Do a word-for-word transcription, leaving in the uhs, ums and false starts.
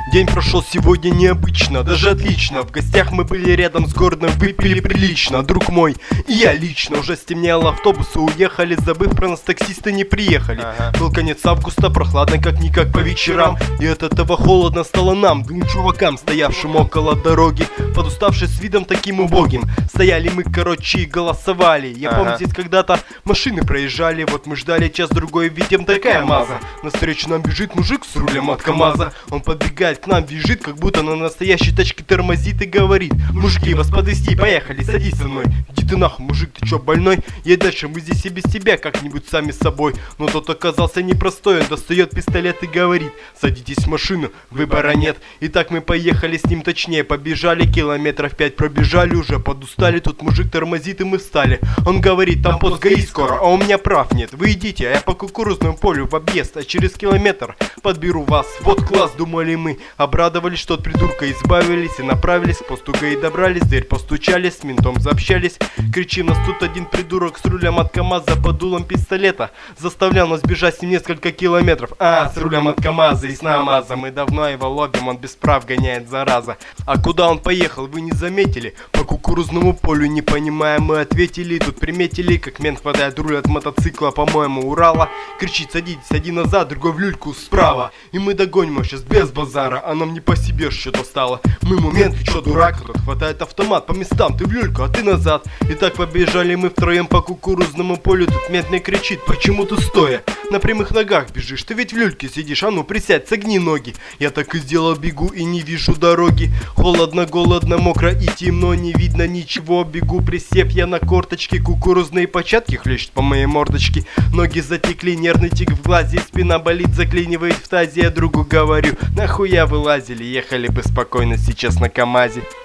День прошел сегодня необычно, даже отлично. В гостях мы были рядом с городом, выпили прилично. Друг мой и я лично. Уже стемнело, автобусы уехали, забыв про нас таксисты не приехали. Ага. Был конец августа, прохладно как-никак по вечерам. И от этого холодно стало нам, двум чувакам, стоявшим около дороги, подуставший с видом таким убогим. Стояли мы, короче, и голосовали. Я ага. помню, здесь когда-то машины проезжали. Вот мы ждали час-другой, видим такая маза. Навстречу нам бежит мужик с рулем от КамАЗа. Он подбегает к нам, бежит, как будто на настоящей тачке тормозит и говорит: мужики, вас подвезти, поехали, садись со мной. Иди ты нахуй, мужик, ты чё, больной? И дальше мы здесь и без тебя как-нибудь сами с собой. Но тот оказался непростой, он достает пистолет и говорит: садитесь в машину, выбора нет. И так мы поехали с ним, точнее, побежали, километров пять пробежали, уже подустали. Тут мужик тормозит и мы встали. Он говорит: там пост ГАИ скоро, а у меня прав нет. Вы идите, а я по кукурузному полю в объезд, а через километр подберу вас. Вот класс, думали мы. Обрадовались, что от придурка избавились и направились к посту ГАИ, добрались, дверь постучали, с ментом заобщались. Кричим: нас тут один придурок с рулем от КамАЗа под дулом пистолета заставлял нас бежать с ним несколько километров. А, с рулем от КамАЗа и с НАМАЗа. Мы давно его ловим, он без прав гоняет, зараза. А куда он поехал, вы не заметили? По кукурузному полю, не понимая, мы ответили. Тут приметили, как мент хватает руль от мотоцикла, по-моему, Урала. Кричит: садитесь, один назад, другой в люльку справа. И мы догоним его сейчас без базара, а нам не по себе что-то стало. Мы ему: мент, ты чё, дурак? Тот хватает автомат по местам, ты в люльку, а ты назад. И так побежали мы втроем по кукурузному полю. Тут мент мне кричит: почему ты стоя на прямых ногах бежишь? Ты ведь в люльке сидишь, а ну присядь, согни ноги. Я так и сделал, бегу и не вижу дороги. Холодно, голодно, мокро и темно, не видно ничего. Бегу, присев я на корточки, кукурузные початки хлещут по моей мордочке. Ноги затекли, нервный тик в глазе, спина болит, заклинивает в тазе. Я другу говорю: нахуя вылазили, ехали бы спокойно сейчас на КамАЗе.